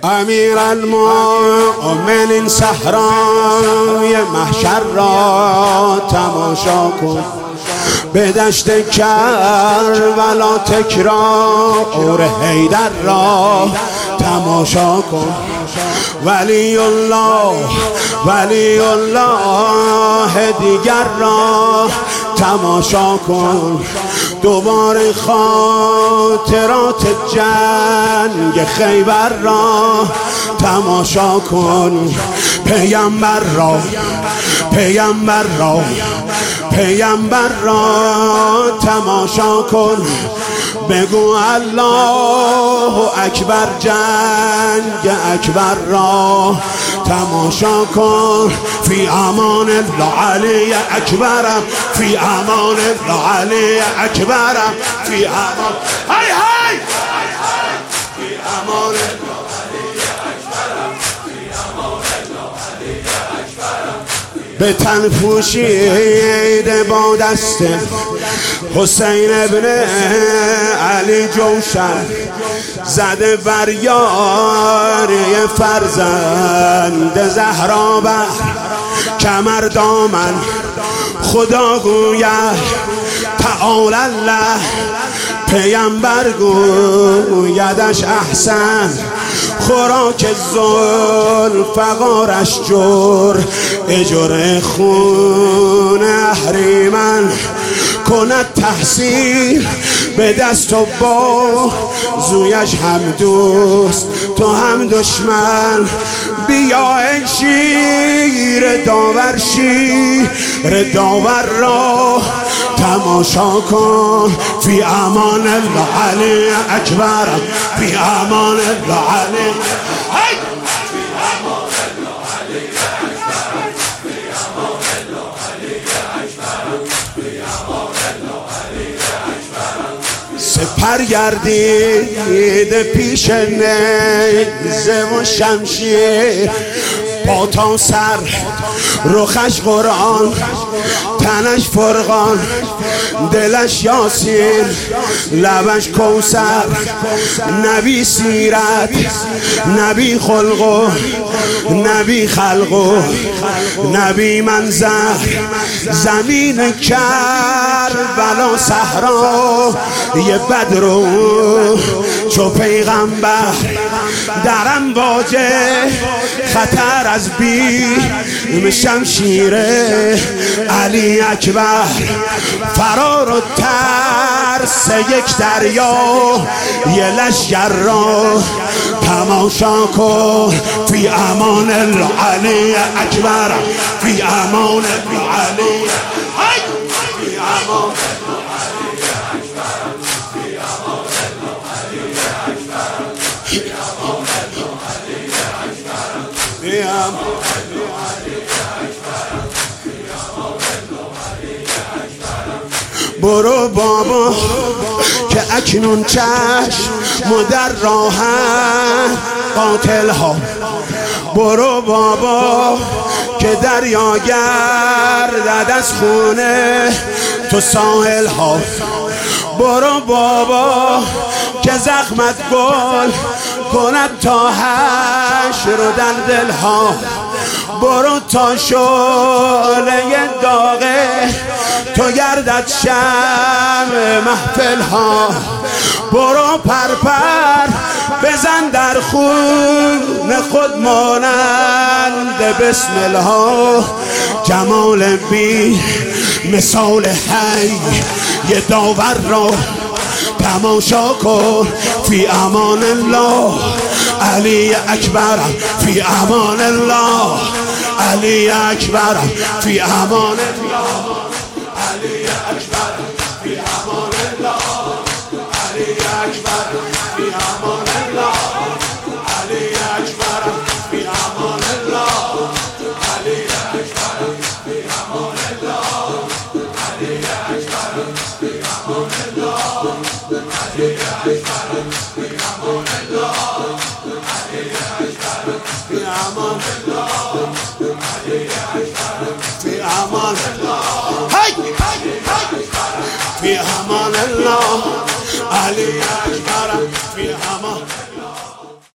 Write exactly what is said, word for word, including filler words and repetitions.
امیر المؤمنین صحرای محشر را تماشا کن، به دشت کربلا تکرار حیدر را تماشا کن. ولی الله ولی الله دیگر را تماشا کن، دوباره خاطرات جنگ خیبر را تماشا کن. پیامبر را پیامبر را پیامبر را تماشا کن، بگو الله اکبر، جنگ اکبر را تماشا کن. فی امان الله علی اکبرم، فی امان الله علی اکبرم، فی امان های های فی امان الله علی اکبرم، فی امان الله علی اکبرم. به تن پوشیده با دست حسین ابن علی جوشن، زده بر یاری فرزند زهرا بر کمر دامن. خدا گوید تعالی الله، پیامبر گویدش احسن. خوراک ذوالفقارش جر اجر خون اهریمن. کند تحصیل به دست و با زویش هم دوست تو هم دشمن. بیا ای شیر داور، شیر داور را تماشا کن. فی امان الله علی اکبر، فی امان الله علی سپر گردید پیش نیزه و شمشیر، پا تا سر رخش قرآن، تنش فرقان، دلش یاسین، لبش کوثر. نبی سیرت، نبی خلق، نبی خلق، نبی منظر. زمین کربلا صحرا یه بدرو چو پیغمبر، در امواج خطر از بیم شمشیر علی اکبر. فرار و ترس یک دریا، یه لشگر را تماشا کن. فی امان الله علی اکبر، فی امان الله علی فی امان برو بابا که اکنون چشم و در راهن قاتل ها. برو بابا که دریا گردد از خونه تو ساحل ها. برو بابا که زخمت گل کند تا حشر و در دل ها. برو تا شعله داغه تو گردد شمع محفل ها. برو پرپر بزن در خون خود مانند بسم الله. جمال بی مثال حی یه داور را تماشا کن. فی امان الله علی اکبر، فی امان الله علی اکبر، فی امان الله علی اکبر، فی امان الله علی اکبر، فی امان الله علی اکبر، فی امان الله علی اکبر، فی امان الله علی اکبر، فی امان الله علی اکبر، فی امان الله علی اکبر، فی امان الله علی اکبر، فی امان الله. فی امان الله علی